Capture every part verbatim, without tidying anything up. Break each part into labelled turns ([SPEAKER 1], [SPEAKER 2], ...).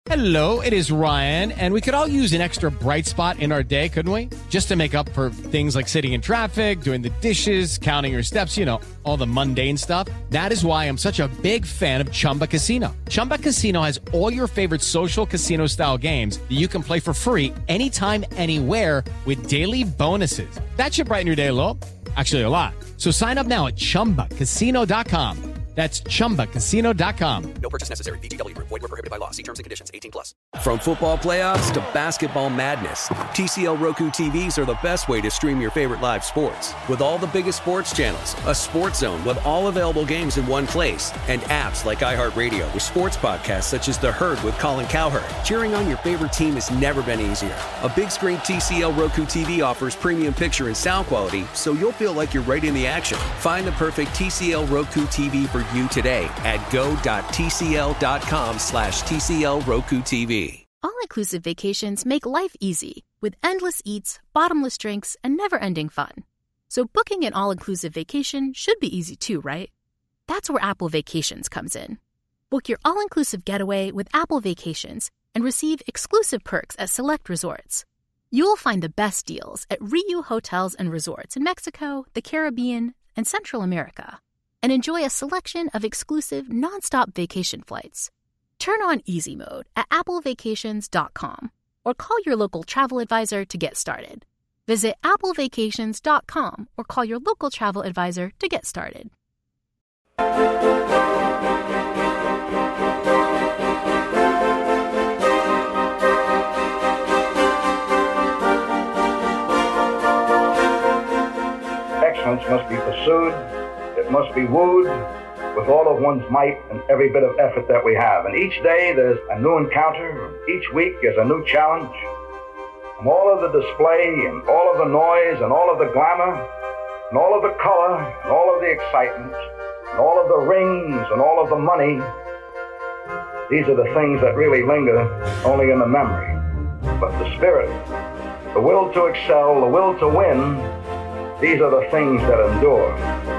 [SPEAKER 1] Hello, it is Ryan, and we could all use an extra bright spot in our day, couldn't we? Just to make up for things like sitting in traffic, doing the dishes, counting your steps, you know, all the mundane stuff. That is why I'm such a big fan of Chumba Casino. Chumba Casino has all your favorite social casino-style games that you can play for free anytime, anywhere with daily bonuses. That should brighten your day a little. Actually, a lot. So sign up now at chumba casino dot com. That's chumba casino dot com.
[SPEAKER 2] No purchase necessary. V G W Group. Void where prohibited by law. See terms and conditions. eighteen plus.
[SPEAKER 3] From football playoffs to basketball madness, T C L Roku T Vs are the best way to stream your favorite live sports. With all the biggest sports channels, a sports zone with all available games in one place, and apps like iHeartRadio with sports podcasts such as The Herd with Colin Cowherd. Cheering on your favorite team has never been easier. A big screen T C L Roku T V offers premium picture and sound quality, so you'll feel like you're right in the action. Find the perfect T C L Roku T V for you today at go.tcl.com slash TCL Roku TV.
[SPEAKER 4] All-inclusive vacations make life easy with endless eats, bottomless drinks, and never-ending fun. So booking an all-inclusive vacation should be easy too, right? That's where Apple Vacations comes in. Book your all-inclusive getaway with Apple Vacations and receive exclusive perks at select resorts. You'll find the best deals at Riu Hotels and Resorts in Mexico, the Caribbean, and Central America, and enjoy a selection of exclusive nonstop vacation flights. Turn on easy mode at apple vacations dot com or call your local travel advisor to get started. Visit apple vacations dot com or call your local travel advisor to get started.
[SPEAKER 5] Excellence must be pursued. It must be wooed with all of one's might and every bit of effort that we have. And each day there's a new encounter. Each week is a new challenge. And all of the display and all of the noise and all of the glamour and all of the color and all of the excitement and all of the rings and all of the money, these are the things that really linger only in the memory. But the spirit, the will to excel, the will to win, these are the things that endure.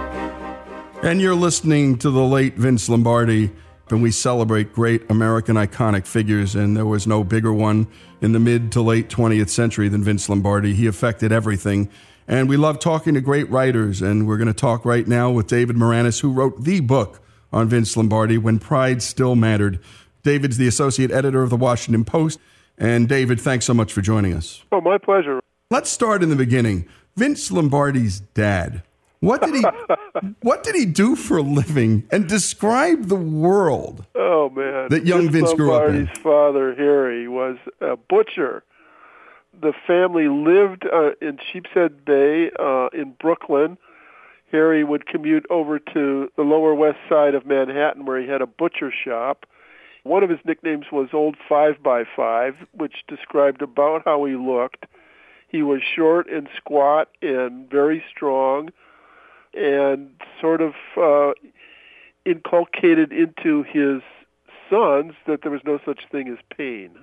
[SPEAKER 6] And you're listening to the late Vince Lombardi, and we celebrate great American iconic figures, and there was no bigger one in the mid to late twentieth century than Vince Lombardi. He affected everything. And we love talking to great writers, and we're going to talk right now with David Maraniss, who wrote the book on Vince Lombardi, When Pride Still Mattered. David's the associate editor of the Washington Post. And David, thanks so much for joining us.
[SPEAKER 7] Oh, my pleasure.
[SPEAKER 6] Let's start in the beginning. Vince Lombardi's dad. What did he What did he do for a living? And describe the world.
[SPEAKER 7] Oh man,
[SPEAKER 6] that young Vince, Vince grew up in.
[SPEAKER 7] Lombardi's father, Harry, was a butcher. The family lived uh, in Sheepshead Bay uh, in Brooklyn. Harry would commute over to the Lower West Side of Manhattan, where he had a butcher shop. One of his nicknames was Old Five by Five, which described about how he looked. He was short and squat and very strong, and sort of uh, inculcated into his sons that there was no such thing as pain.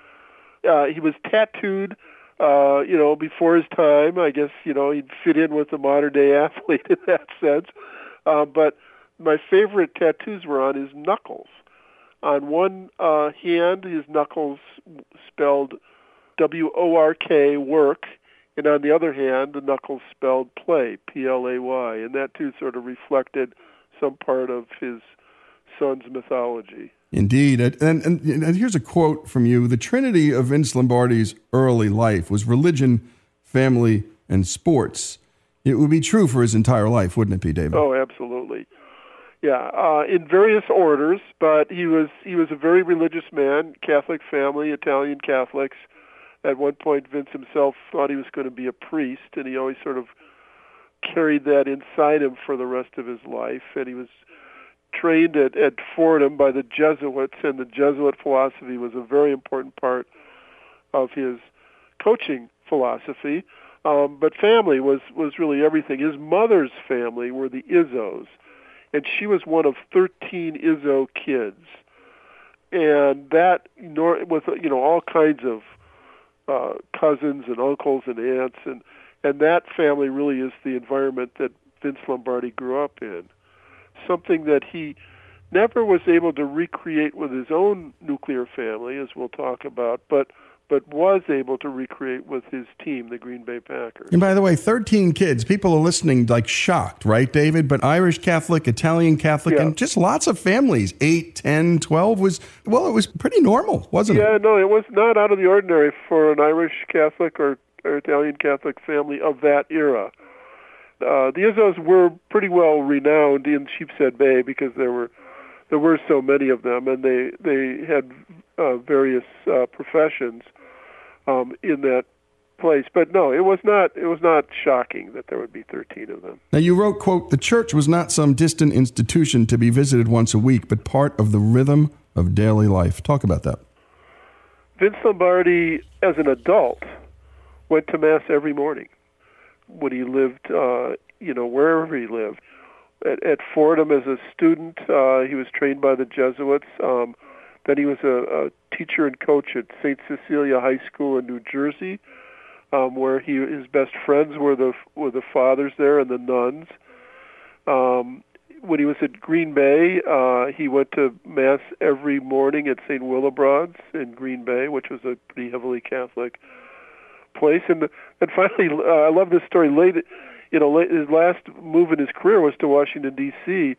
[SPEAKER 7] Uh, he was tattooed, uh, you know, before his time. I guess, you know, he'd fit in with the modern-day athlete in that sense. Uh, but my favorite tattoos were on his knuckles. On one uh, hand, his knuckles spelled W O R K, work, and on the other hand, the knuckles spelled play, P L A Y, and that too sort of reflected some part of his son's mythology.
[SPEAKER 6] Indeed. And, and, and here's a quote from you. The trinity of Vince Lombardi's early life was religion, family, and sports. It would be true for his entire life, wouldn't it be, David?
[SPEAKER 7] Oh, absolutely. Yeah, uh, in various orders, but he was he was a very religious man, Catholic family, Italian Catholics. At one point, Vince himself thought he was going to be a priest, and he always sort of carried that inside him for the rest of his life. And he was trained at, at Fordham by the Jesuits, and the Jesuit philosophy was a very important part of his coaching philosophy. Um, but family was, was really everything. His mother's family were the Izzos, and she was one of thirteen Izzo kids. And that, with you know all kinds of uh, cousins and uncles and aunts, and, and that family really is the environment that Vince Lombardi grew up in. Something that he never was able to recreate with his own nuclear family, as we'll talk about, but but was able to recreate with his team, the Green Bay Packers.
[SPEAKER 6] And by the way, thirteen kids, people are listening like shocked, right, David? But Irish Catholic, Italian Catholic, yeah. and just lots of families, eight, ten, twelve was, well, it was pretty normal, wasn't
[SPEAKER 7] yeah,
[SPEAKER 6] it?
[SPEAKER 7] Yeah, no, it was not out of the ordinary for an Irish Catholic or, or Italian Catholic family of that era. Uh, the Izzos were pretty well renowned in Sheepshead Bay because there were there were so many of them, and they, they had uh, various uh, professions um, in that place. But no, it was not it was not shocking that there would be thirteen of them.
[SPEAKER 6] Now you wrote, quote, "The church was not some distant institution to be visited once a week, but part of the rhythm of daily life." Talk about that.
[SPEAKER 7] Vince Lombardi, as an adult, went to Mass every morning when he lived, uh, you know, wherever he lived. At, at Fordham as a student, uh, he was trained by the Jesuits. Um, then he was a, a teacher and coach at Saint Cecilia High School in New Jersey, um, where he his best friends were the were the fathers there and the nuns. Um, when he was at Green Bay, uh, he went to Mass every morning at Saint Willibrod's in Green Bay, which was a pretty heavily Catholic place. And and finally, uh, I love this story. Late, you know, late, his last move in his career was to Washington D C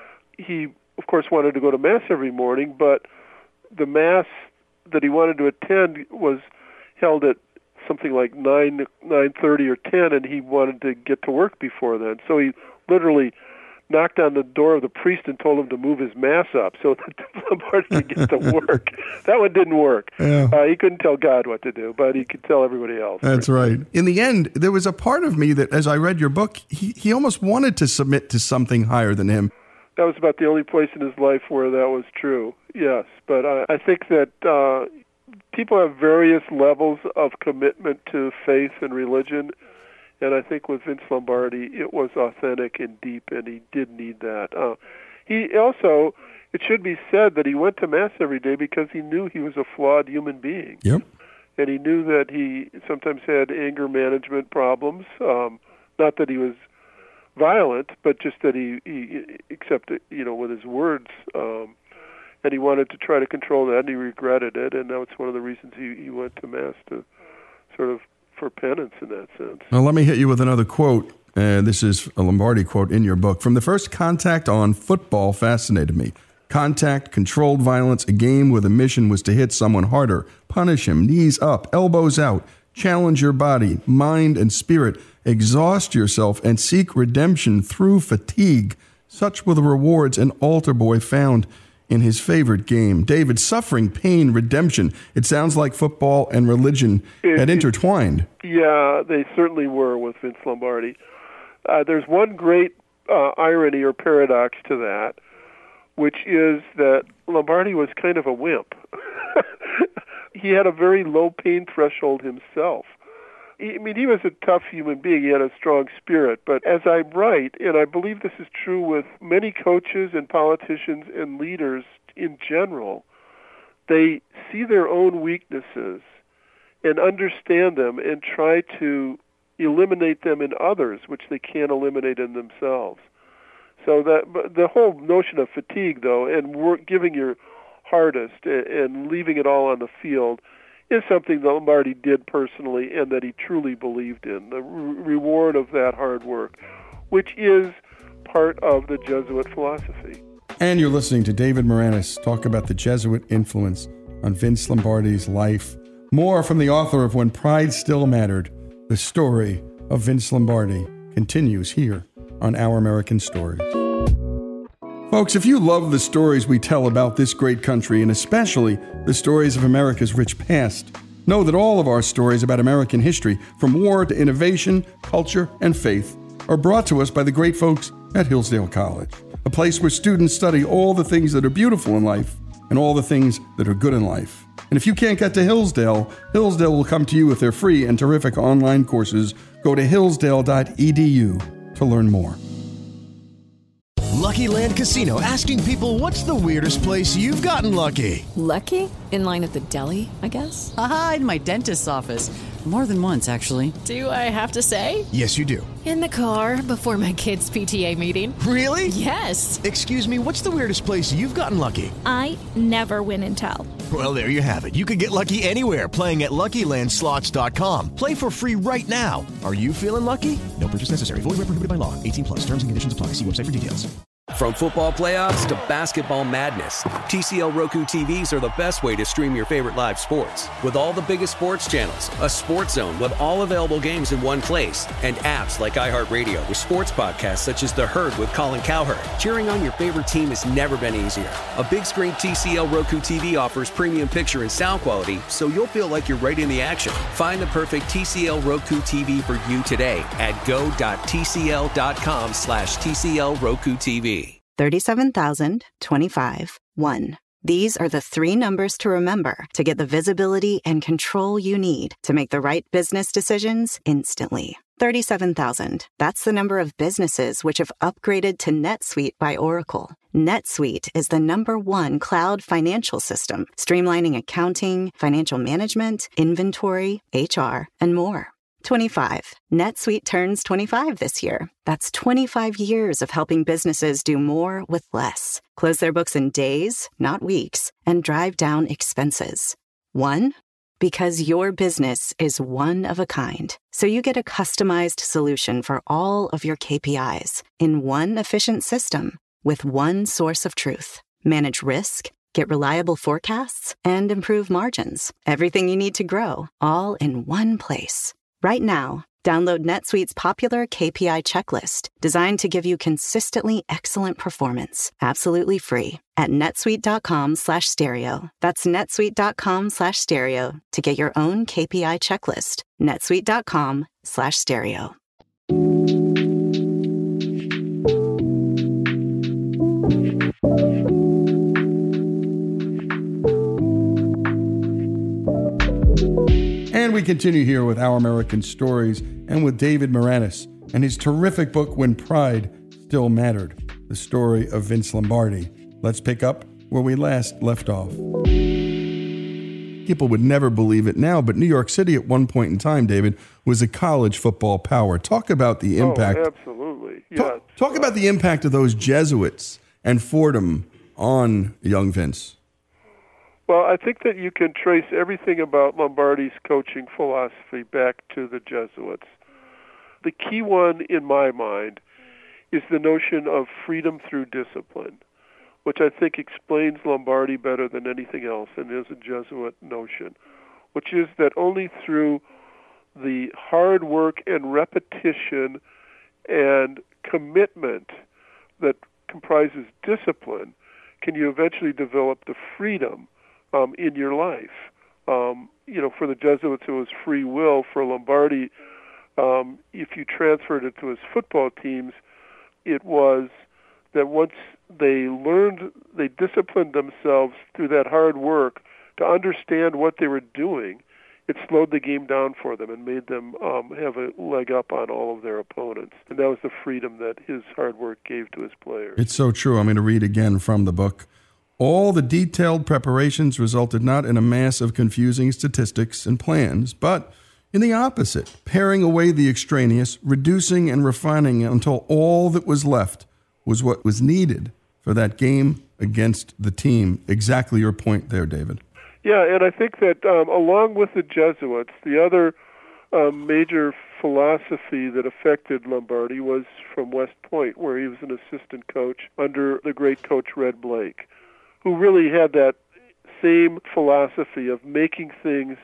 [SPEAKER 7] He, of course, wanted to go to Mass every morning, but the Mass that he wanted to attend was held at something like nine nine thirty or ten, and he wanted to get to work before then. So he literally knocked on the door of the priest and told him to move his Mass up so that Lombardi could get to work. That one didn't work. Yeah. Uh, he couldn't tell God what to do, but he could tell everybody else.
[SPEAKER 6] That's right. In the end, there was a part of me that, as I read your book, he, he almost wanted to submit to something higher than him.
[SPEAKER 7] That was about the only place in his life where that was true, yes. But I, I think that uh, people have various levels of commitment to faith and religion. And I think with Vince Lombardi, it was authentic and deep, and he did need that. Uh, he also, it should be said that he went to Mass every day because he knew he was a flawed human being.
[SPEAKER 6] Yep.
[SPEAKER 7] And he knew that he sometimes had anger management problems. Um, not that he was violent, but just that he, he except, you know, with his words. Um, and he wanted to try to control that, and he regretted it. And that's one of the reasons he, he went to Mass, to sort of for penance in that sense.
[SPEAKER 6] Now, let me hit you with another quote. Uh, this is a Lombardi quote in your book. "From the first contact on, football fascinated me. Contact, controlled violence, a game where the mission was to hit someone harder, punish him, knees up, elbows out, challenge your body, mind, and spirit, exhaust yourself, and seek redemption through fatigue. Such were the rewards an altar boy found in his favorite game." David, suffering, pain, redemption. It sounds like football and religion it, had intertwined.
[SPEAKER 7] Yeah, they certainly were with Vince Lombardi. Uh, there's one great uh, irony or paradox to that, which is that Lombardi was kind of a wimp. He had a very low pain threshold himself. I mean, he was a tough human being. He had a strong spirit. But as I write, and I believe this is true with many coaches and politicians and leaders in general, they see their own weaknesses and understand them and try to eliminate them in others, which they can't eliminate in themselves. So that the whole notion of fatigue, though, and work, giving your hardest and, and leaving it all on the field is something that Lombardi did personally and that he truly believed in, the re- reward of that hard work, which is part of the Jesuit philosophy.
[SPEAKER 6] And you're listening to David Maraniss talk about the Jesuit influence on Vince Lombardi's life. More from the author of When Pride Still Mattered, the story of Vince Lombardi, continues here on Our American Stories. Folks, if you love the stories we tell about this great country, and especially the stories of America's rich past, know that all of our stories about American history, from war to innovation, culture, and faith, are brought to us by the great folks at Hillsdale College, a place where students study all the things that are beautiful in life and all the things that are good in life. And if you can't get to Hillsdale, Hillsdale will come to you with their free and terrific online courses. Go to hillsdale dot e d u to learn more.
[SPEAKER 8] Lucky Land Casino, asking people, what's the weirdest place you've gotten lucky?
[SPEAKER 9] Lucky? In line at the deli, I guess?
[SPEAKER 10] Aha, in my dentist's office. More than once, actually.
[SPEAKER 9] Do I have to say?
[SPEAKER 8] Yes, you do.
[SPEAKER 9] In the car before my kids' P T A meeting.
[SPEAKER 8] Really?
[SPEAKER 9] Yes.
[SPEAKER 8] Excuse me, what's the weirdest place you've gotten lucky?
[SPEAKER 11] I never win and tell.
[SPEAKER 8] Well, there you have it. You can get lucky anywhere, playing at Lucky Land Slots dot com. Play for free right now. Are you feeling lucky? No purchase necessary. Void where prohibited by law. eighteen plus. Terms and conditions apply. See website for details.
[SPEAKER 3] From football playoffs to basketball madness, T C L Roku T Vs are the best way to stream your favorite live sports. With all the biggest sports channels, a sports zone with all available games in one place, and apps like iHeartRadio with sports podcasts such as The Herd with Colin Cowherd. Cheering on your favorite team has never been easier. A big screen T C L Roku T V offers premium picture and sound quality, so you'll feel like you're right in the action. Find the perfect T C L Roku T V for you today at go.tcl.com slash TCL Roku TV.
[SPEAKER 12] thirty-seven thousand twenty-five one. These are the three numbers to remember to get the visibility and control you need to make the right business decisions instantly. thirty-seven thousand. That's the number of businesses which have upgraded to NetSuite by Oracle. NetSuite is the number one cloud financial system, streamlining accounting, financial management, inventory, H R, and more. twenty-five. NetSuite turns twenty-five this year. That's twenty-five years of helping businesses do more with less. Close their books in days, not weeks, and drive down expenses. One, because your business is one of a kind. So you get a customized solution for all of your K P Is in one efficient system with one source of truth. Manage risk, get reliable forecasts, and improve margins. Everything you need to grow, all in one place. Right now, download NetSuite's popular K P I checklist, designed to give you consistently excellent performance, absolutely free, at netsuite.com slash stereo. That's netsuite.com slash stereo to get your own K P I checklist. netsuite.com slash stereo.
[SPEAKER 6] And we continue here with Our American Stories and with David Maraniss and his terrific book, When Pride Still Mattered, the story of Vince Lombardi. Let's pick up where we last left off. People would never believe it now, but New York City at one point in time, David, was a college football power. Talk about the impact.
[SPEAKER 7] Oh, absolutely. Yes.
[SPEAKER 6] Talk, talk about the impact of those Jesuits and Fordham on young Vince.
[SPEAKER 7] Well, I think that you can trace everything about Lombardi's coaching philosophy back to the Jesuits. The key one, in my mind, is the notion of freedom through discipline, which I think explains Lombardi better than anything else, and is a Jesuit notion, which is that only through the hard work and repetition and commitment that comprises discipline can you eventually develop the freedom Um, in your life. Um, you know, for the Jesuits, it was free will. For Lombardi, um, if you transferred it to his football teams, it was that once they learned, they disciplined themselves through that hard work to understand what they were doing, it slowed the game down for them and made them um, have a leg up on all of their opponents. And that was the freedom that his hard work gave to his players.
[SPEAKER 6] It's so true. I'm going to read again from the book. All the detailed preparations resulted not in a mass of confusing statistics and plans, but in the opposite, paring away the extraneous, reducing and refining until all that was left was what was needed for that game against the team. Exactly your point there, David.
[SPEAKER 7] Yeah, and I think that um, along with the Jesuits, the other um, major philosophy that affected Lombardi was from West Point, where he was an assistant coach under the great coach Red Blake, who really had that same philosophy of making things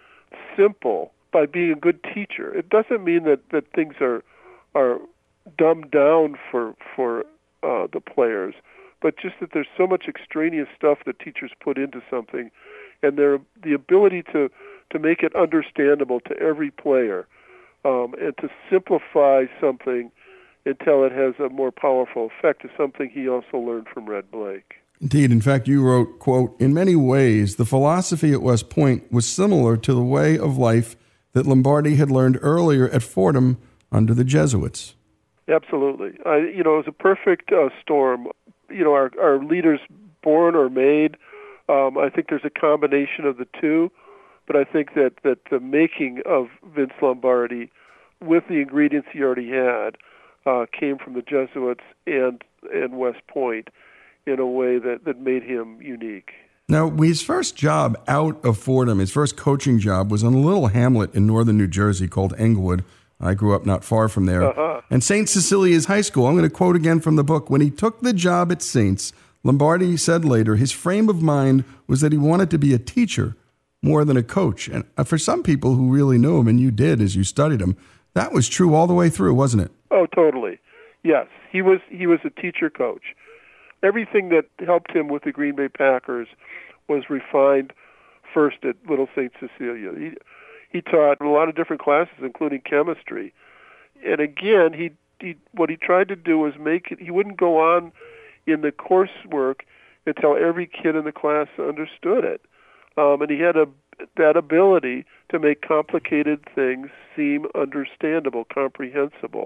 [SPEAKER 7] simple by being a good teacher. It doesn't mean that, that things are are dumbed down for for uh, the players, but just that there's so much extraneous stuff that teachers put into something, and their the ability to, to make it understandable to every player, um, and to simplify something until it has a more powerful effect is something he also learned from Red Blake.
[SPEAKER 6] Indeed. In fact, you wrote, quote, in many ways, the philosophy at West Point was similar to the way of life that Lombardi had learned earlier at Fordham under the Jesuits.
[SPEAKER 7] Absolutely. I, you know, it was a perfect uh, storm. You know, our, our leaders born or made. Um, I think there's a combination of the two, but I think that, that the making of Vince Lombardi, with the ingredients he already had, uh, came from the Jesuits and and West Point in a way that, that made him unique.
[SPEAKER 6] Now, his first job out of Fordham, his first coaching job, was in a little hamlet in northern New Jersey called Englewood. I grew up not far from there.
[SPEAKER 7] Uh-huh.
[SPEAKER 6] And Saint Cecilia's High School. I'm going to quote again from the book. When he took the job at Saints, Lombardi said later, his frame of mind was that he wanted to be a teacher more than a coach. And for some people who really knew him, and you did as you studied him, that was true all the way through, wasn't it?
[SPEAKER 7] Oh, totally. Yes, he was he was a teacher coach. Everything that helped him with the Green Bay Packers was refined first at Little Saint Cecilia. He he taught a lot of different classes, including chemistry. And again, he, he what he tried to do was make it. He wouldn't go on in the coursework until every kid in the class understood it. Um, and he had a that ability to make complicated things seem understandable, comprehensible.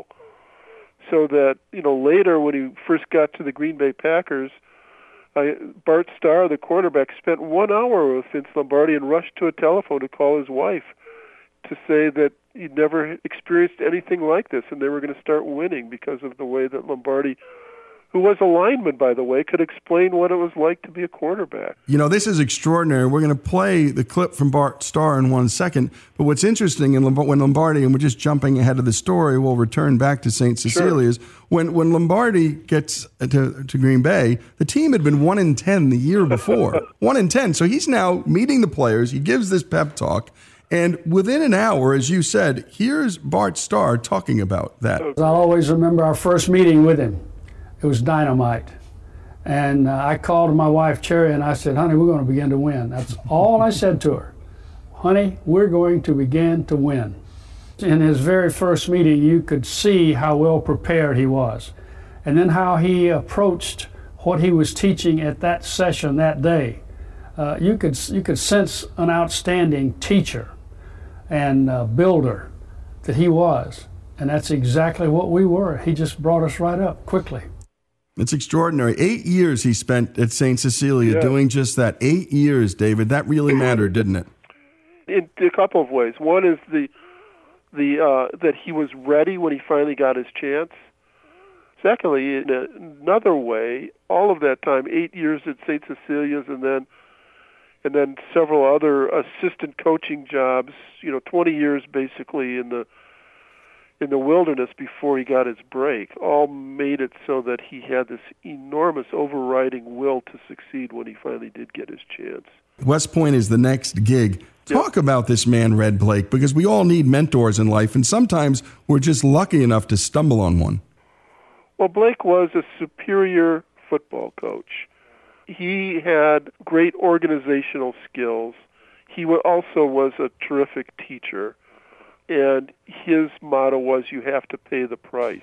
[SPEAKER 7] So that, you know, later when he first got to the Green Bay Packers, uh, Bart Starr, the quarterback, spent one hour with Vince Lombardi and rushed to a telephone to call his wife to say that he'd never experienced anything like this, and they were going to start winning because of the way that Lombardi, who was a lineman, by the way, could explain what it was like to be a quarterback.
[SPEAKER 6] You know, this is extraordinary. We're going to play the clip from Bart Starr in one second. But what's interesting, in Lomb- when Lombardi, and we're just jumping ahead of the story, we'll return back to Saint Cecilia's. Sure. When when Lombardi gets to, to Green Bay, the team had been one in ten the year before. one in ten. So he's now meeting the players. He gives this pep talk. And within an hour, as you said, here's Bart Starr talking about that.
[SPEAKER 13] I'll always remember our first meeting with him. It was dynamite. And uh, I called my wife, Cherry, and I said, honey, we're going to begin to win. That's all I said to her. Honey, we're going to begin to win. In his very first meeting, you could see how well prepared he was. And then how he approached what he was teaching at that session that day. Uh, you could, you could sense an outstanding teacher and uh, builder that he was. And that's exactly what we were. He just brought us right up quickly.
[SPEAKER 6] It's extraordinary. Eight years he spent at Saint Cecilia
[SPEAKER 7] yeah.
[SPEAKER 6] doing just that. Eight years, David. That really mattered, didn't it?
[SPEAKER 7] In a couple of ways. One is the the uh, that he was ready when he finally got his chance. Secondly, in a, another way, all of that time, eight years at Saint Cecilia's, and then and then several other assistant coaching jobs. You know, twenty years basically in the in the wilderness before he got his break, all made it so that he had this enormous overriding will to succeed when he finally did get his chance.
[SPEAKER 6] West Point is the next gig. Talk yep. about this man, Red Blake, because we all need mentors in life, and sometimes we're just lucky enough to stumble on one.
[SPEAKER 7] Well, Blake was a superior football coach. He had great organizational skills. He also was a terrific teacher. And his motto was, you have to pay the price.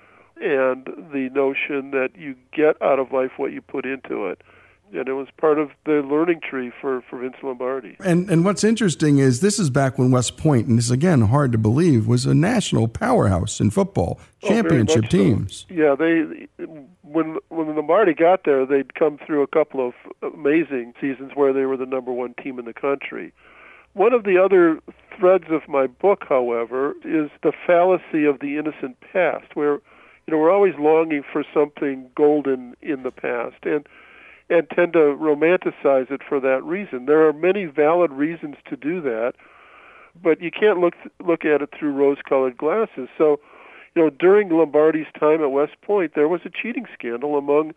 [SPEAKER 7] And the notion that you get out of life what you put into it. And it was part of the learning tree for, for Vince Lombardi.
[SPEAKER 6] And and what's interesting is this is back when West Point, and this is again hard to believe, was a national powerhouse in football, oh, championship teams.
[SPEAKER 7] So. Yeah, they when when Lombardi got there, they'd come through a couple of amazing seasons where they were the number one team in the country. One of the other threads of my book, however, is the fallacy of the innocent past, where, you know, we're always longing for something golden in the past and and tend to romanticize it for that reason. There are many valid reasons to do that, but you can't look look at it through rose-colored glasses. So, you know, during Lombardi's time at West Point, there was a cheating scandal among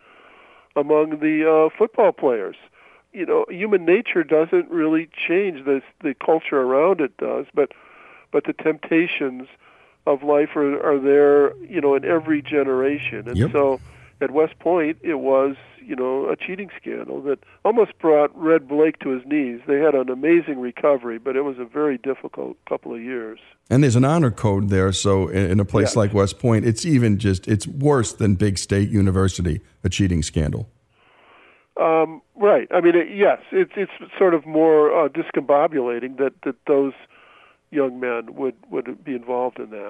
[SPEAKER 7] among the uh, football players. You know, human nature doesn't really change. The the culture around it does, but but the temptations of life are, are there, you know, in every generation. And yep. so at West Point, it was, you know, a cheating scandal that almost brought Red Blake to his knees. They had an amazing recovery, but it was a very difficult couple of years. And
[SPEAKER 6] there's an honor code there, so in a place yeah. like West Point, it's even just, it's worse than Big State University, a cheating scandal.
[SPEAKER 7] Um, right. I mean, it, yes, it's it's sort of more uh, discombobulating that, that those young men would, would be involved in that.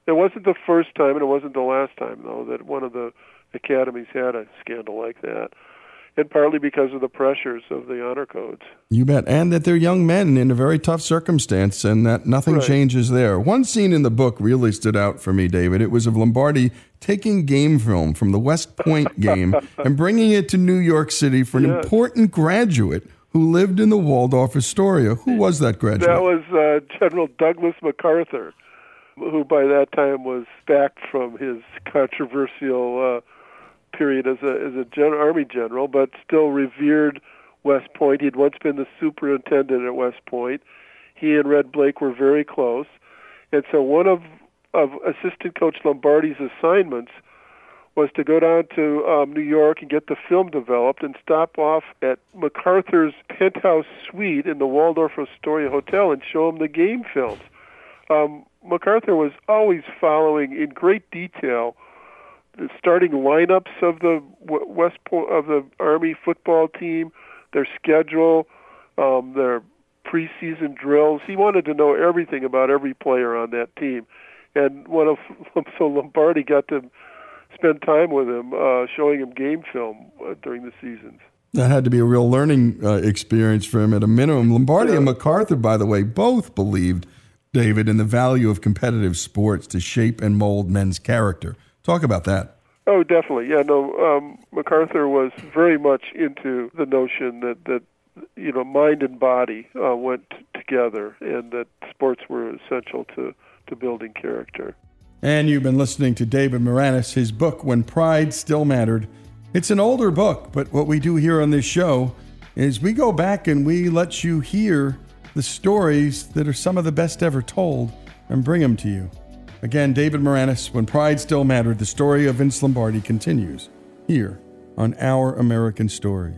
[SPEAKER 7] It wasn't the first time, and it wasn't the last time, though, that one of the academies had a scandal like that, and partly because of the pressures of the honor codes.
[SPEAKER 6] You bet. And that they're young men in a very tough circumstance, and that nothing
[SPEAKER 7] Right.
[SPEAKER 6] changes there. One scene in the book really stood out for me, David. It was of Lombardi taking game film from the West Point game and bringing it to New York City for an
[SPEAKER 7] Yes.
[SPEAKER 6] important graduate who lived in the Waldorf Astoria. Who was that graduate?
[SPEAKER 7] That was uh, General Douglas MacArthur, who by that time was back from his controversial uh, period as a as a gen- Army general, but still revered West Point. He'd once been the superintendent at West Point. He and Red Blake were very close. And so one of, of assistant coach Lombardi's assignments was to go down to um, New York and get the film developed and stop off at MacArthur's penthouse suite in the Waldorf Astoria Hotel and show him the game films. Um, MacArthur was always following in great detail the starting lineups of the West Point, of the Army football team, their schedule, um, their preseason drills. He wanted to know everything about every player on that team, and one of so Lombardi got to spend time with him, uh, showing him game film uh, during the seasons.
[SPEAKER 6] That had to be a real learning uh, experience for him at a minimum. Lombardi yeah. and MacArthur, by the way, both believed, David, in the value of competitive sports to shape and mold men's character. Talk about that.
[SPEAKER 7] Oh, definitely. Yeah, no, um, MacArthur was very much into the notion that, that you know, mind and body uh, went t- together and that sports were essential to, to building character.
[SPEAKER 6] And you've been listening to David Maraniss, his book, When Pride Still Mattered. It's an older book, but what we do here on this show is we go back and we let you hear the stories that are some of the best ever told and bring them to you. Again, David Maraniss, When Pride Still Mattered, the story of Vince Lombardi continues here on Our American Stories.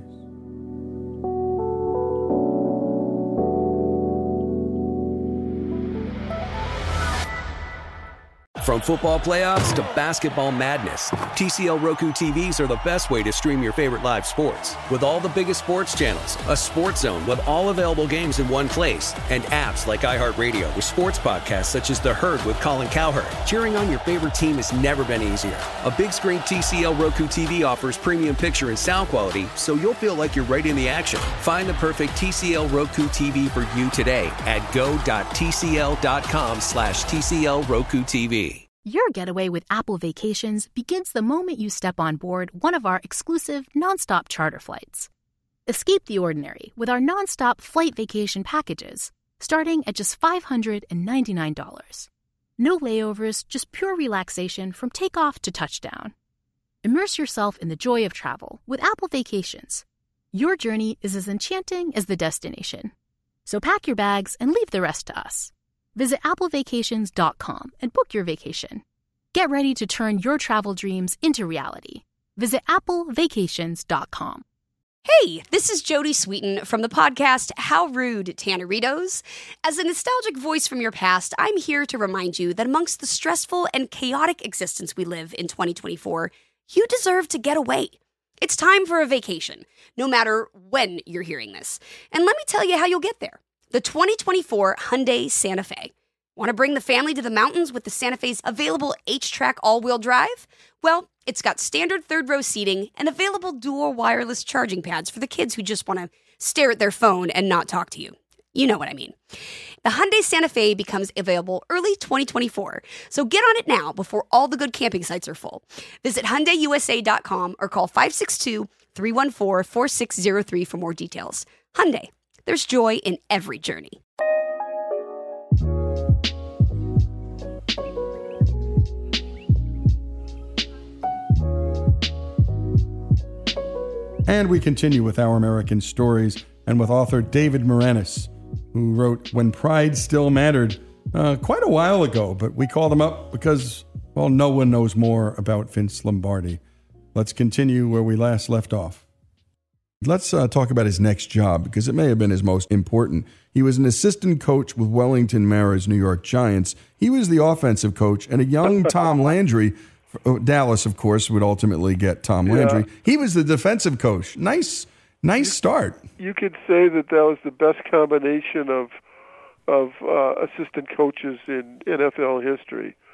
[SPEAKER 3] From football playoffs to basketball madness, T C L Roku T Vs are the best way to stream your favorite live sports. With all the biggest sports channels, a sports zone with all available games in one place, and apps like iHeartRadio with sports podcasts such as The Herd with Colin Cowherd. Cheering on your favorite team has never been easier. A big screen T C L Roku T V offers premium picture and sound quality, so you'll feel like you're right in the action. Find the perfect T C L Roku T V for you today at go.tcl.com slash TCL Roku TV.
[SPEAKER 4] Your getaway with Apple Vacations begins the moment you step on board one of our exclusive nonstop charter flights. Escape the ordinary with our nonstop flight vacation packages, starting at just five hundred ninety-nine dollars. No layovers, just pure relaxation from takeoff to touchdown. Immerse yourself in the joy of travel with Apple Vacations. Your journey is as enchanting as the destination. So pack your bags and leave the rest to us. Visit apple vacations dot com and book your vacation. Get ready to turn your travel dreams into reality. Visit apple vacations dot com.
[SPEAKER 14] Hey, this is Jody Sweeten from the podcast How Rude, Tanneritos. As a nostalgic voice from your past, I'm here to remind you that amongst the stressful and chaotic existence we live in twenty twenty-four, you deserve to get away. It's time for a vacation, no matter when you're hearing this. And let me tell you how you'll get there. The twenty twenty-four Hyundai Santa Fe. Want to bring the family to the mountains with the Santa Fe's available H-Track all-wheel drive? Well, it's got standard third-row seating and available dual wireless charging pads for the kids who just want to stare at their phone and not talk to you. You know what I mean. The Hyundai Santa Fe becomes available early twenty twenty-four, so get on it now before all the good camping sites are full. Visit Hyundai U S A dot com or call five six two, three one four, four six zero three for more details. Hyundai. There's joy in every journey.
[SPEAKER 6] And we continue with Our American Stories and with author David Maraniss, who wrote When Pride Still Mattered uh, quite a while ago, but we called him up because, well, no one knows more about Vince Lombardi. Let's continue where we last left off. Let's uh, talk about his next job, because it may have been his most important. He was an assistant coach with Wellington Mara's New York Giants. He was the offensive coach, and a young Tom Landry, Dallas, of course, would ultimately get Tom Landry. Yeah. He was the defensive coach. Nice, nice
[SPEAKER 7] you,
[SPEAKER 6] start.
[SPEAKER 7] You could say that that was the best combination of of uh, assistant coaches in N F L history.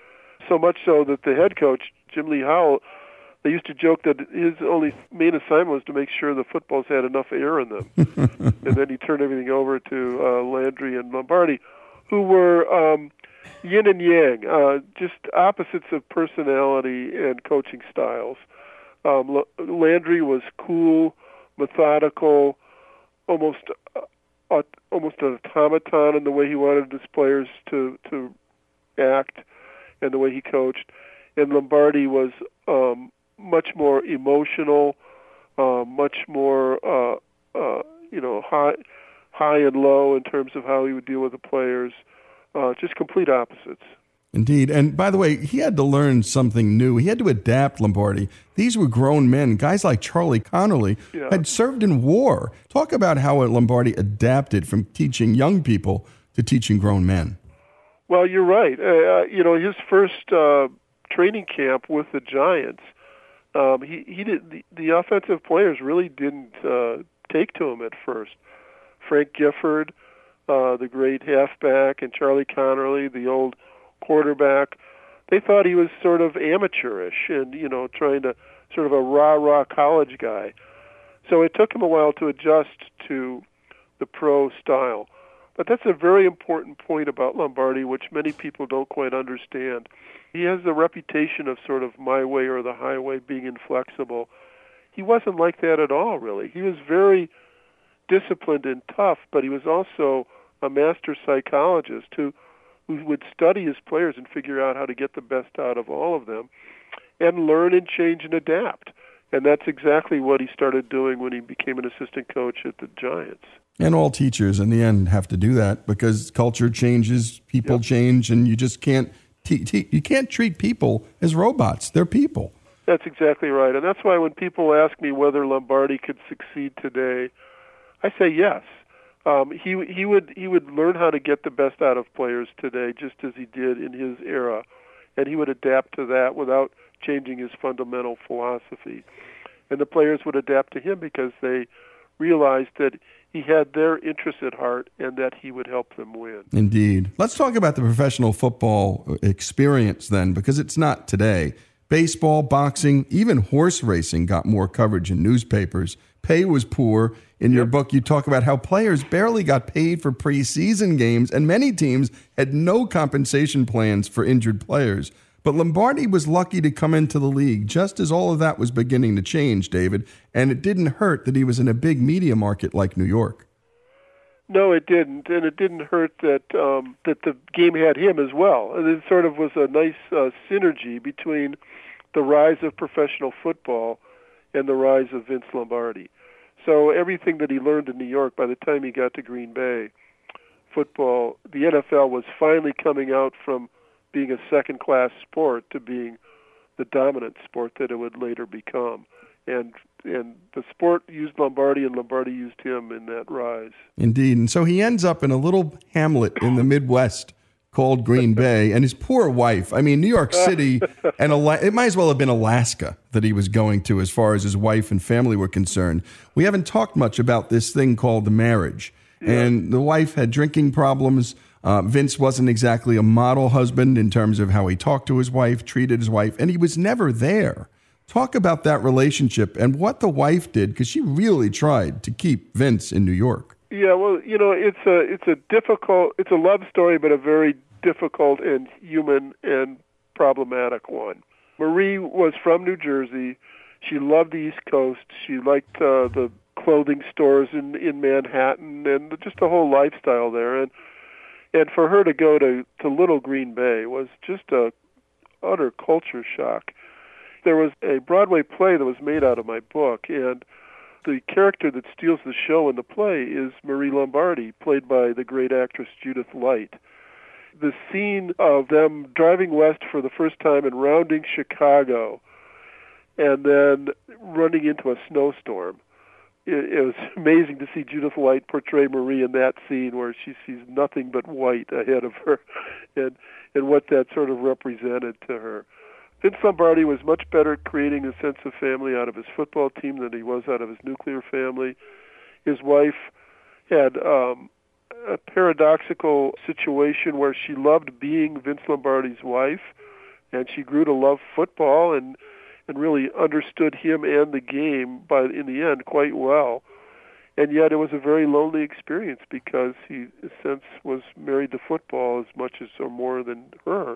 [SPEAKER 7] so much so that the head coach, Jim Lee Howell, they used to joke that his only main assignment was to make sure the footballs had enough air in them. And then he turned everything over to uh, Landry and Lombardi, who were um, yin and yang, uh, just opposites of personality and coaching styles. Um, L- Landry was cool, methodical, almost uh, almost an automaton in the way he wanted his players to, to act and the way he coached. And Lombardi was um, much more emotional, uh, much more uh, uh, you know high, high and low in terms of how he would deal with the players. Uh, just complete opposites.
[SPEAKER 6] Indeed. And by the way, he had to learn something new. He had to adapt, Lombardi. These were grown men. Guys like Charlie Connolly
[SPEAKER 7] yeah.
[SPEAKER 6] had served in war. Talk about how Lombardi adapted from teaching young people to teaching grown men.
[SPEAKER 7] Well, you're right. Uh, you know, his first uh, training camp with the Giants, um, he, he did the, the offensive players really didn't uh, take to him at first. Frank Gifford, uh, the great halfback, and Charlie Connolly, the old quarterback, they thought he was sort of amateurish and, you know, trying to sort of a rah-rah college guy. So it took him a while to adjust to the pro style. But that's a very important point about Lombardi, which many people don't quite understand. He has the reputation of sort of my way or the highway, being inflexible. He wasn't like that at all, really. He was very disciplined and tough, but he was also a master psychologist who who would study his players and figure out how to get the best out of all of them and learn and change and adapt. And that's exactly what he started doing when he became an assistant coach at the Giants.
[SPEAKER 6] And all teachers, in the end, have to do that because culture changes, people yep. change, and you just can't te- te- you can't treat people as robots. They're people.
[SPEAKER 7] That's exactly right. And that's why when people ask me whether Lombardi could succeed today, I say yes. Um, he he would he would learn how to get the best out of players today, just as he did in his era, and he would adapt to that without changing his fundamental philosophy. And the players would adapt to him because they realized that he had their interests at heart and that he would help them win.
[SPEAKER 6] Indeed. Let's talk about the professional football experience then, because it's not today. Baseball, boxing, even horse racing got more coverage in newspapers. Pay was poor. In your book, you talk about how players barely got paid for preseason games, and many teams had no compensation plans for injured players. But Lombardi was lucky to come into the league just as all of that was beginning to change, David, and it didn't hurt that he was in a big media market like New York.
[SPEAKER 7] No, it didn't, and it didn't hurt that um, that the game had him as well. And it sort of was a nice uh, synergy between the rise of professional football and the rise of Vince Lombardi. So everything that he learned in New York, by the time he got to Green Bay, football, the N F L was finally coming out from being a second-class sport to being the dominant sport that it would later become. And and the sport used Lombardi, and Lombardi used him in that rise.
[SPEAKER 6] Indeed. And so he ends up in a little hamlet in the Midwest called Green Bay, and his poor wife. I mean, New York City, and Ala- it might as well have been Alaska that he was going to as far as his wife and family were concerned. We haven't talked much about this thing called the marriage. Yeah. And the wife had drinking problems. Uh, Vince wasn't exactly a model husband in terms of how he talked to his wife, treated his wife, and he was never there. Talk about that relationship and what the wife did, because she really tried to keep Vince in New York.
[SPEAKER 7] Yeah, well, you know, it's a it's a difficult, it's a love story, but a very difficult and human and problematic one. Marie was from New Jersey. She loved the East Coast. She liked uh, the clothing stores in in Manhattan and just the whole lifestyle there. And and for her to go to to Little Green Bay was just a utter culture shock. There was a Broadway play that was made out of my book, and the character that steals the show in the play is Marie Lombardi, played by the great actress Judith Light. The scene of them driving west for the first time and rounding Chicago and then running into a snowstorm. It, it was amazing to see Judith Light portray Marie in that scene where she sees nothing but white ahead of her and, and what that sort of represented to her. Vince Lombardi was much better at creating a sense of family out of his football team than he was out of his nuclear family. His wife had um, a paradoxical situation where she loved being Vince Lombardi's wife, And she grew to love football and and really understood him and the game, but in the end, quite well. And yet it was a very lonely experience because he, in a sense, was married to football as much as or more than her.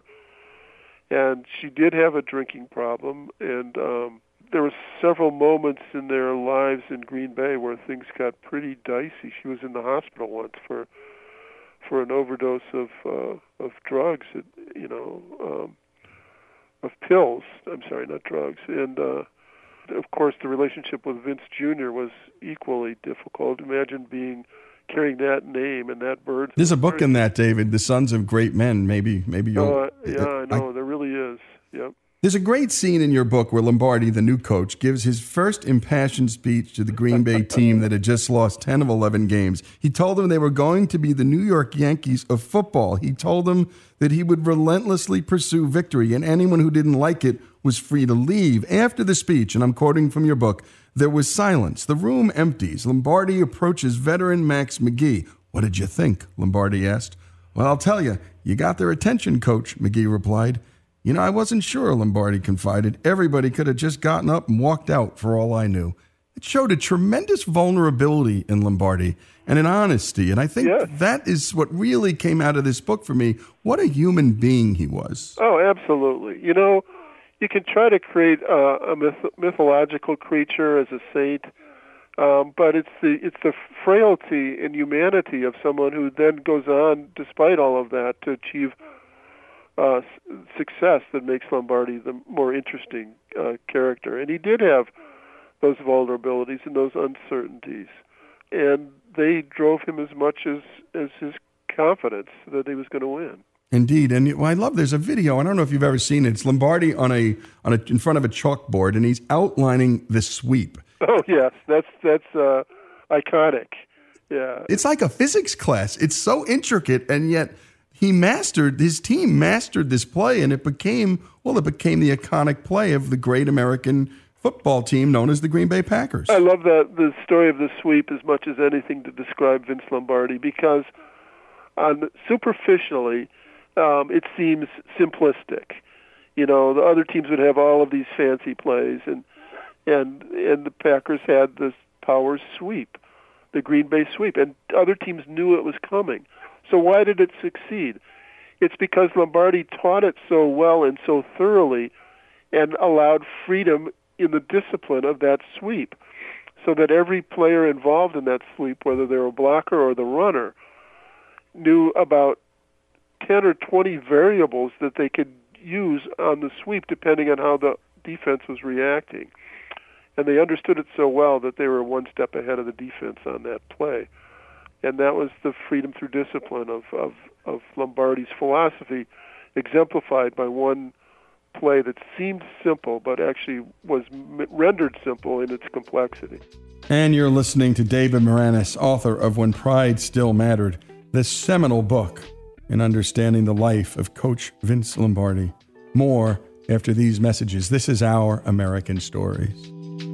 [SPEAKER 7] And she did have a drinking problem, and um, there were several moments in their lives in Green Bay where things got pretty dicey. She was in the hospital once for for an overdose of uh, of drugs, you know, um, of pills. I'm sorry, not drugs. And uh, of course, the relationship with Vince Junior was equally difficult. Imagine being carrying that name and that burden.
[SPEAKER 6] There's a book in that, David, The Sons of Great Men. Maybe, maybe you'll.
[SPEAKER 7] Oh, uh, yeah, I know. I, there really is. Yep.
[SPEAKER 6] There's a great scene in your book where Lombardi, the new coach, gives his first impassioned speech to the Green Bay team that had just lost ten of eleven games. He told them they were going to be the New York Yankees of football. He told them that he would relentlessly pursue victory, and anyone who didn't like it was free to leave. After the speech, and I'm quoting from your book, there was silence. The room empties. Lombardi approaches veteran Max McGee. "What did you think?" Lombardi asked. "Well, I'll tell you, you got their attention, Coach," McGee replied. "You know, I wasn't sure," Lombardi confided. "Everybody could have just gotten up and walked out for all I knew." It showed a tremendous vulnerability in Lombardi and an honesty. And I think yes. that is what really came out of this book for me. What a human being he was.
[SPEAKER 7] Oh, absolutely. You know, you can try to create uh, a myth- mythological creature as a saint, um, but it's the it's the frailty and humanity of someone who then goes on, despite all of that, to achieve Uh, success that makes Lombardi the more interesting uh, character. And he did have those vulnerabilities and those uncertainties. And they drove him as much as, as his confidence that he was going to win.
[SPEAKER 6] Indeed. And well, I love, there's a video, I don't know if you've ever seen it. It's Lombardi on a, on a in front of a chalkboard, and he's outlining the sweep.
[SPEAKER 7] Oh, yes. That's, that's uh, iconic. Yeah.
[SPEAKER 6] It's like a physics class. It's so intricate, and yet he mastered, his team mastered this play, and it became, well, it became the iconic play of the great American football team known as the Green Bay Packers.
[SPEAKER 7] I love that, the story of the sweep as much as anything to describe Vince Lombardi, because on, superficially, um, it seems simplistic. You know, the other teams would have all of these fancy plays, and and and the Packers had this power sweep, the Green Bay sweep, and other teams knew it was coming. So why did it succeed? It's because Lombardi taught it so well and so thoroughly and allowed freedom in the discipline of that sweep, so that every player involved in that sweep, whether they were a blocker or the runner, knew about ten or twenty variables that they could use on the sweep depending on how the defense was reacting. And they understood it so well that they were one step ahead of the defense on that play. And that was the freedom through discipline of, of, of Lombardi's philosophy, exemplified by one play that seemed simple but actually was m- rendered simple in its complexity.
[SPEAKER 6] And you're listening to David Maraniss, author of When Pride Still Mattered, this seminal book in understanding the life of Coach Vince Lombardi. More after these messages. This is Our American Stories.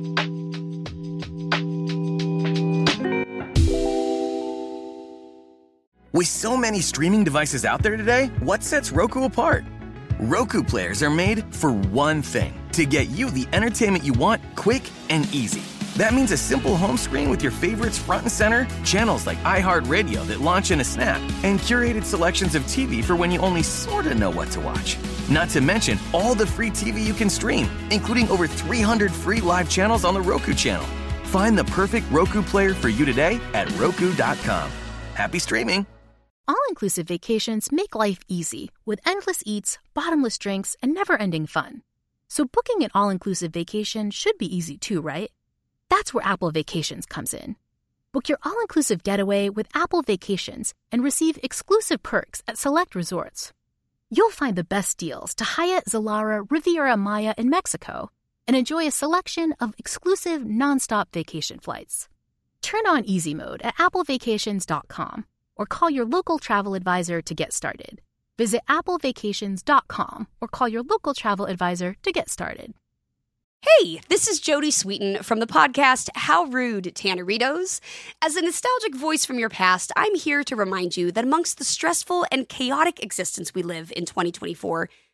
[SPEAKER 15] With so many streaming devices out there today, what sets Roku apart? Roku players are made for one thing, to get you the entertainment you want quick and easy. That means a simple home screen with your favorites front and center, channels like iHeartRadio that launch in a snap, and curated selections of T V for when you only sort of know what to watch. Not to mention all the free T V you can stream, including over three hundred free live channels on the Roku channel. Find the perfect Roku player for you today at Roku dot com. Happy streaming!
[SPEAKER 4] All-inclusive vacations make life easy with endless eats, bottomless drinks, and never-ending fun. So booking an all-inclusive vacation should be easy too, right? That's where Apple Vacations comes in. Book your all-inclusive getaway with Apple Vacations and receive exclusive perks at select resorts. You'll find the best deals to Hyatt, Zilara, Riviera Maya in Mexico and enjoy a selection of exclusive nonstop vacation flights. Turn on easy mode at apple vacations dot com or call your local travel advisor to get started. Visit apple vacations dot com or call your local travel advisor to get started.
[SPEAKER 14] Hey, this is Jodie Sweetin from the podcast How Rude, Tanneritos. As a nostalgic voice from your past, I'm here to remind you that amongst the stressful and chaotic existence we live in twenty twenty-four,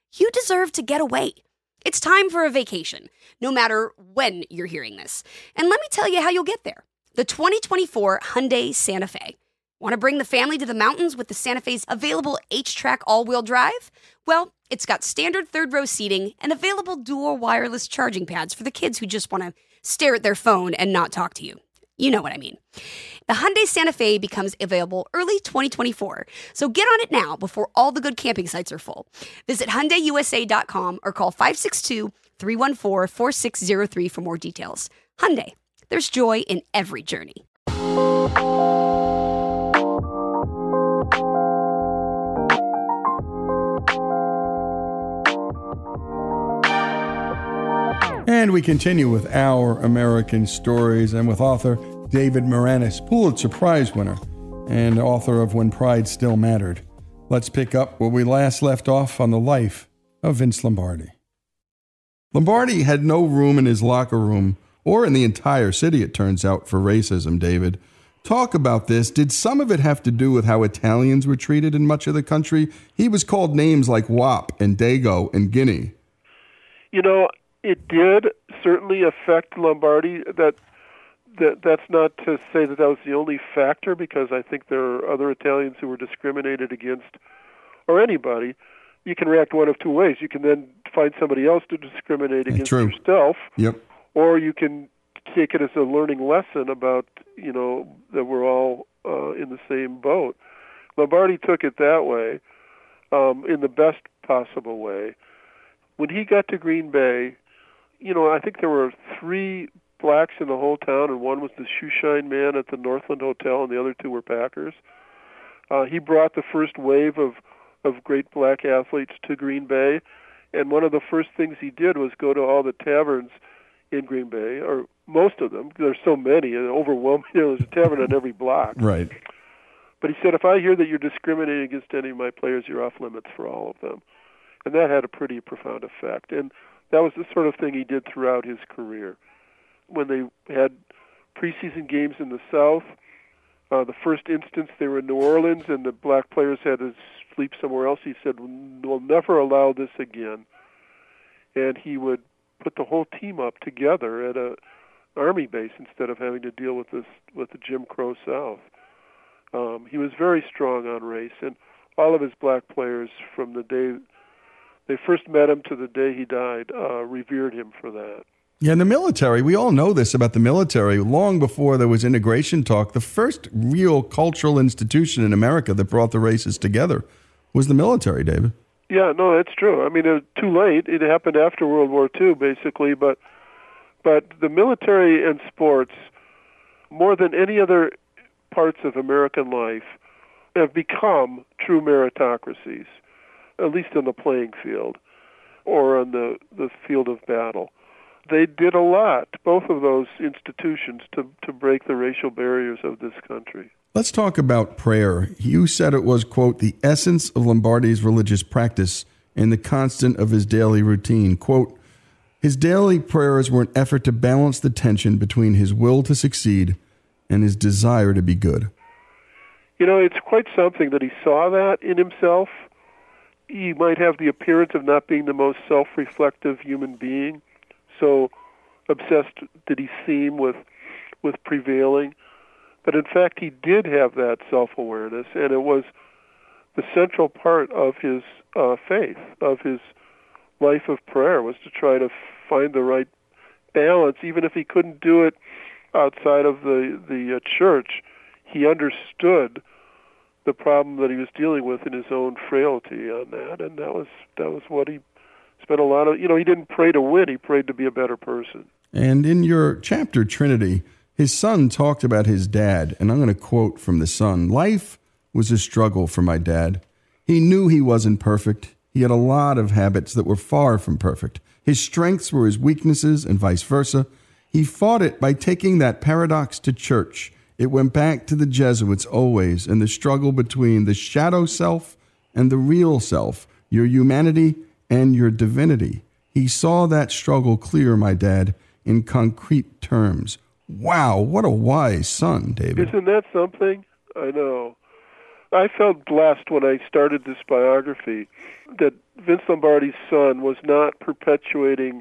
[SPEAKER 14] You deserve to get away. It's time for a vacation, no matter when you're hearing this. And let me tell you how you'll get there. The twenty twenty-four Hyundai Santa Fe. Want to bring the family to the mountains with the Santa Fe's available H-Track all-wheel drive? Well, it's got standard third-row seating and available dual wireless charging pads for the kids who just want to stare at their phone and not talk to you. You know what I mean. The Hyundai Santa Fe becomes available early twenty twenty-four, so get on it now before all the good camping sites are full. Visit Hyundai U S A dot com or call five six two, three one four, four six zero three for more details. Hyundai, there's joy in every journey.
[SPEAKER 6] And we continue with Our American Stories and with author David Maraniss, Pulitzer Prize winner and author of When Pride Still Mattered. Let's pick up where we last left off on the life of Vince Lombardi. Lombardi had no room in his locker room, or in the entire city, it turns out, for racism, David. Talk about this. Did some of it have to do with how Italians were treated in much of the country? He was called names like W A P and Dago and Guinea.
[SPEAKER 7] You know, it did certainly affect Lombardi. That that that's not to say that that was the only factor, because I think there are other Italians who were discriminated against, or anybody. You can react one of two ways. You can then find somebody else to discriminate against
[SPEAKER 6] True.
[SPEAKER 7] yourself,
[SPEAKER 6] Yep.
[SPEAKER 7] or you can take it as a learning lesson about, you know, that we're all uh, in the same boat. Lombardi took it that way, um, in the best possible way. When he got to Green Bay, you know, I think there were three blacks in the whole town, and one was the shoeshine man at the Northland Hotel, and the other two were Packers. Uh, he brought the first wave of, of great black athletes to Green Bay, and one of the first things he did was go to all the taverns in Green Bay, or most of them. There's so many, and overwhelming. There was a tavern on every block.
[SPEAKER 6] Right.
[SPEAKER 7] But he said, if I hear that you're discriminating against any of my players, you're off limits for all of them. And that had a pretty profound effect. And that was the sort of thing he did throughout his career. When they had preseason games in the South, uh, the first instance they were in New Orleans and the black players had to sleep somewhere else, he said, we'll never allow this again. And he would put the whole team up together at a army base instead of having to deal with this with the Jim Crow South. Um, he was very strong on race, and all of his black players from the day they first met him to the day he died uh, revered him for that.
[SPEAKER 6] Yeah, in the military, we all know this about the military. Long before there was integration talk, the first real cultural institution in America that brought the races together was the military, David.
[SPEAKER 7] Yeah, no, that's true. I mean, it was too late. It happened after World War Two, basically, but but the military and sports, more than any other parts of American life, have become true meritocracies, at least on the playing field or on the, the field of battle. They did a lot, both of those institutions, to, to break the racial barriers of this country.
[SPEAKER 6] Let's talk about prayer. You said it was, quote, the essence of Lombardi's religious practice and the constant of his daily routine. Quote, his daily prayers were an effort to balance the tension between his will to succeed and his desire to be good.
[SPEAKER 7] You know, it's quite something that he saw that in himself. He might have the appearance of not being the most self-reflective human being, so obsessed did he seem with with prevailing. But in fact, he did have that self-awareness, and it was the central part of his uh, faith, of his life of prayer, was to try to find the right balance. Even if he couldn't do it outside of the, the uh, church, he understood the problem that he was dealing with in his own frailty on that, and that was that was what he spent a lot of, you know, he didn't pray to win, he prayed to be a better person.
[SPEAKER 6] And in your chapter, Trinity, his son talked about his dad, and I'm going to quote from the son, life was a struggle for my dad. He knew he wasn't perfect. He had a lot of habits that were far from perfect. His strengths were his weaknesses and vice versa. He fought it by taking that paradox to church. It went back to the Jesuits always, and the struggle between the shadow self and the real self, your humanity and your divinity. He saw that struggle clear, my dad, in concrete terms. Wow, what a wise son, David.
[SPEAKER 7] Isn't that something? I know. I felt blessed when I started this biography that Vince Lombardi's son was not perpetuating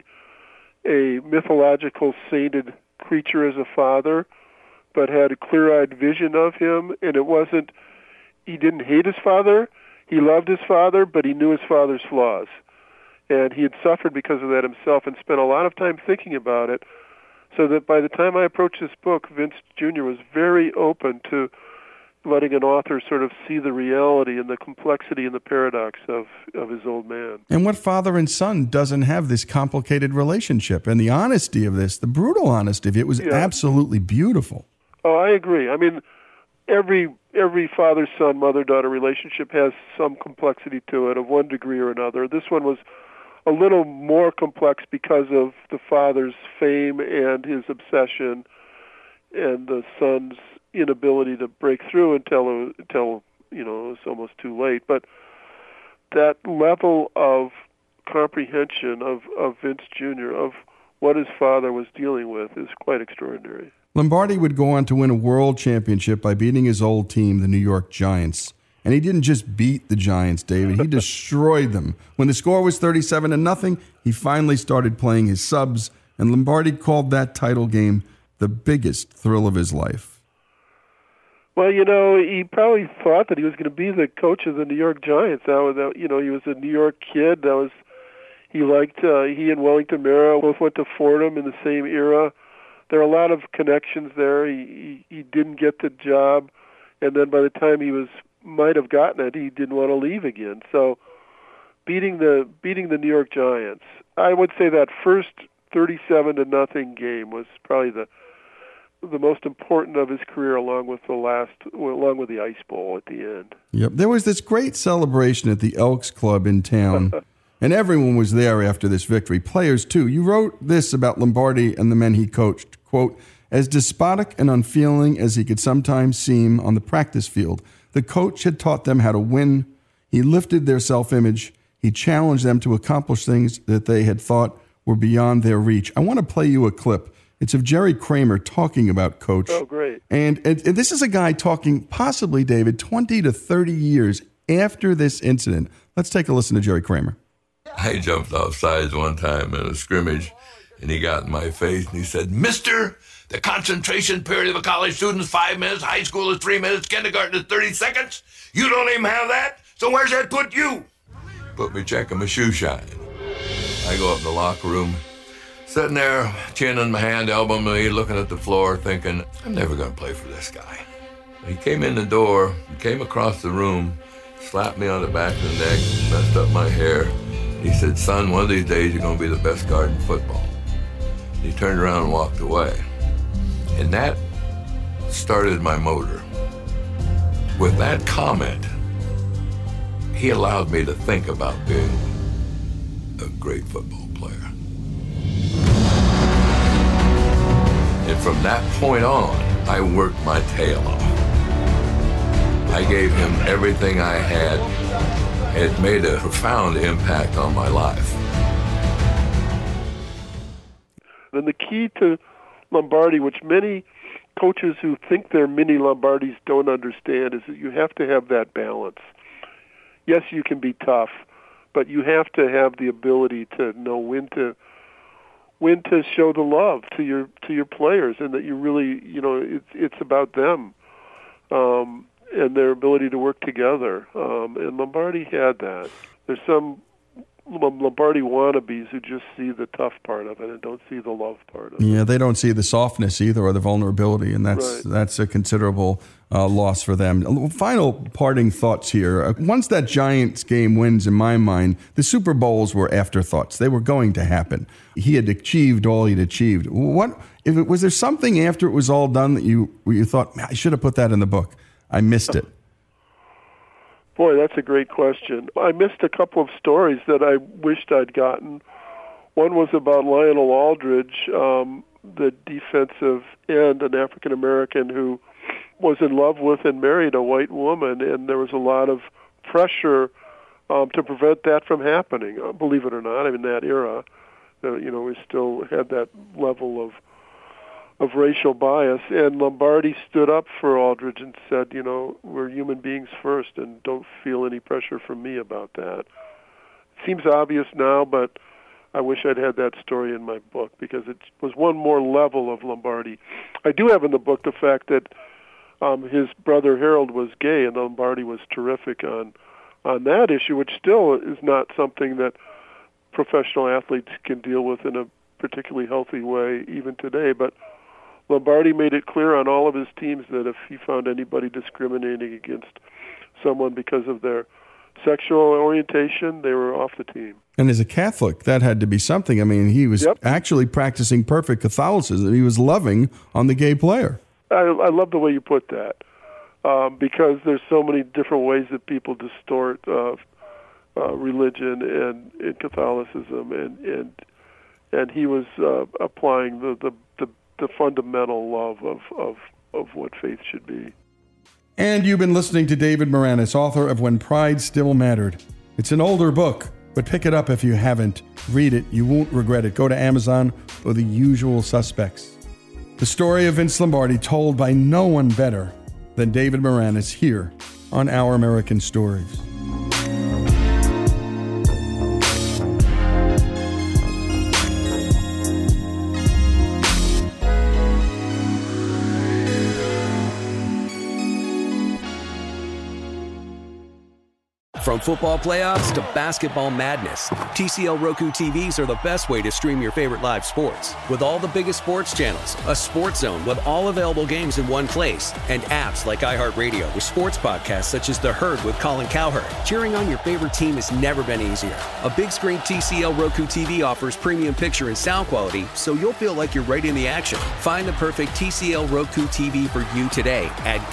[SPEAKER 7] a mythological sainted creature as a father, but had a clear-eyed vision of him, and it wasn't, he didn't hate his father, he loved his father, but he knew his father's flaws. And he had suffered because of that himself and spent a lot of time thinking about it, so that by the time I approached this book, Vince Junior was very open to letting an author sort of see the reality and the complexity and the paradox of, of his old man.
[SPEAKER 6] And what father and son doesn't have this complicated relationship? And the honesty of this, the brutal honesty of it, was
[SPEAKER 7] Yeah.
[SPEAKER 6] absolutely beautiful.
[SPEAKER 7] Oh, I agree. I mean, every every father-son, mother-daughter relationship has some complexity to it of one degree or another. This one was a little more complex because of the father's fame and his obsession and the son's inability to break through until, until you know, it was almost too late. But that level of comprehension of, of Vince Junior, of what his father was dealing with, is quite extraordinary.
[SPEAKER 6] Lombardi would go on to win a world championship by beating his old team, the New York Giants. And he didn't just beat the Giants, David. He destroyed them. When the score was thirty-seven to nothing, he finally started playing his subs, and Lombardi called that title game the biggest thrill of his life.
[SPEAKER 7] Well, you know, he probably thought that he was going to be the coach of the New York Giants. That was, that, you know, he was a New York kid. That was, he liked, uh, he and Wellington Mara both went to Fordham in the same era. There are a lot of connections there. He, he he didn't get the job, and then by the time he was might have gotten it, he didn't want to leave again. So, beating the beating the New York Giants, I would say that first thirty-seven to nothing game was probably the the most important of his career, along with the last, along with the Ice Bowl at the end.
[SPEAKER 6] Yep, there was this great celebration at the Elks Club in town. And everyone was there after this victory, players too. You wrote this about Lombardi and the men he coached, quote, as despotic and unfeeling as he could sometimes seem on the practice field, the coach had taught them how to win. He lifted their self-image. He challenged them to accomplish things that they had thought were beyond their reach. I want to play you a clip. It's of Jerry Kramer talking about Coach.
[SPEAKER 7] Oh, great.
[SPEAKER 6] And, and, and this is a guy talking possibly, David, twenty to thirty years after this incident. Let's take a listen to Jerry Kramer.
[SPEAKER 16] I jumped off sides one time in a scrimmage, and he got in my face, and he said, Mister, the concentration period of a college student is five minutes, high school is three minutes, kindergarten is thirty seconds. You don't even have that? So where's that put you? Put me checking my shoe shine. I go up in the locker room, sitting there, chin in my hand, elbow in my knee, looking at the floor, thinking, I'm never going to play for this guy. He came in the door, came across the room, slapped me on the back of the neck, messed up my hair. He said, son, one of these days you're going to be the best guard in football. He turned around and walked away. And that started my motor. With that comment, he allowed me to think about being a great football player. And from that point on, I worked my tail off. I gave him everything I had. It made a profound impact on my life.
[SPEAKER 7] And the key to Lombardi, which many coaches who think they're mini Lombardis don't understand, is that you have to have that balance. Yes, you can be tough, but you have to have the ability to know when to when to show the love to your to your players, and that you really, you know, it's it's about them. Um, and their ability to work together. Um, and Lombardi had that. There's some Lombardi wannabes who just see the tough part of it and don't see the love part of it.
[SPEAKER 6] Yeah, they don't see the softness either or the vulnerability, and that's
[SPEAKER 7] Right.
[SPEAKER 6] that's a considerable uh, loss for them. Final parting thoughts here. Uh, Once that Giants game wins, in my mind, the Super Bowls were afterthoughts. They were going to happen. He had achieved all he'd achieved. What if it was there something after it was all done that you you thought, man, I should have put that in the book? I missed it.
[SPEAKER 7] Boy, that's a great question. I missed a couple of stories that I wished I'd gotten. One was about Lionel Aldridge, um, the defensive end, an African-American who was in love with and married a white woman, and there was a lot of pressure um, to prevent that from happening, uh, believe it or not. I mean, that era, uh, you know, we still had that level of of racial bias. And Lombardi stood up for Aldridge and said, you know, we're human beings first, and don't feel any pressure from me about that. It seems obvious now, but I wish I'd had that story in my book, because it was one more level of Lombardi. I do have in the book the fact that um, his brother Harold was gay, and Lombardi was terrific on on that issue, which still is not something that professional athletes can deal with in a particularly healthy way even today. But Lombardi made it clear on all of his teams that if he found anybody discriminating against someone because of their sexual orientation, they were off the team.
[SPEAKER 6] And as a Catholic, that had to be something. I mean, he was
[SPEAKER 7] yep.
[SPEAKER 6] actually practicing perfect Catholicism. He was loving on the gay player.
[SPEAKER 7] I, I love the way you put that, um, because there's so many different ways that people distort uh, uh, religion and, and Catholicism, and and and he was uh, applying the, the, the, the fundamental love of, of, of what faith should be.
[SPEAKER 6] And you've been listening to David Maraniss, author of When Pride Still Mattered. It's an older book, but pick it up if you haven't. Read it. You won't regret it. Go to Amazon or the usual suspects. The story of Vince Lombardi told by no one better than David Maraniss here on Our American Stories.
[SPEAKER 3] From football playoffs to basketball madness, T C L Roku T Vs are the best way to stream your favorite live sports. With all the biggest sports channels, a sports zone with all available games in one place, and apps like iHeartRadio with sports podcasts such as The Herd with Colin Cowherd. Cheering on your favorite team has never been easier. A big screen T C L Roku T V offers premium picture and sound quality, so you'll feel like you're right in the action. Find the perfect T C L Roku T V for you today at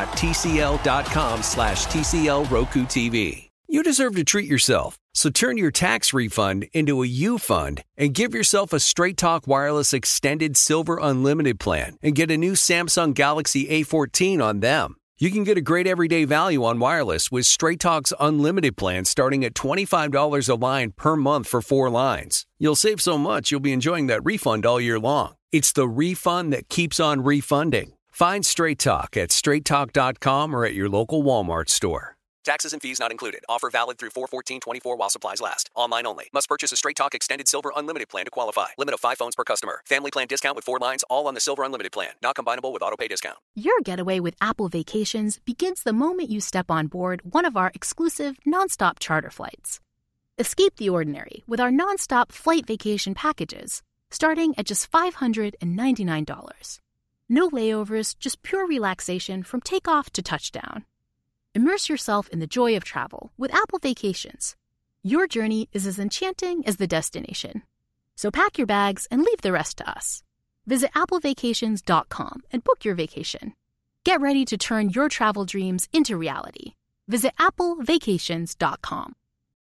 [SPEAKER 3] go.tcl.com slash TCL Roku TV. You deserve to treat yourself, so turn your tax refund into a U fund and give yourself a Straight Talk Wireless Extended Silver Unlimited plan and get a new Samsung Galaxy A fourteen on them. You can get a great everyday value on wireless with Straight Talk's Unlimited plan starting at twenty-five dollars a line per month for four lines. You'll save so much you'll be enjoying that refund all year long. It's the refund that keeps on refunding. Find Straight Talk at straight talk dot com or at your local Walmart store.
[SPEAKER 2] Taxes and fees not included. Offer valid through four fourteen twenty-four while supplies last. Online only. Must purchase a Straight Talk Extended Silver Unlimited plan to qualify. Limit of five phones per customer. Family plan discount with four lines, all on the Silver Unlimited plan. Not combinable with autopay discount.
[SPEAKER 4] Your getaway with Apple Vacations begins the moment you step on board one of our exclusive nonstop charter flights. Escape the ordinary with our nonstop flight vacation packages, starting at just five hundred ninety-nine dollars. No layovers, just pure relaxation from takeoff to touchdown. Immerse yourself in the joy of travel with Apple Vacations. Your journey is as enchanting as the destination. So pack your bags and leave the rest to us. Visit apple vacations dot com and book your vacation. Get ready to turn your travel dreams into reality. Visit apple vacations dot com.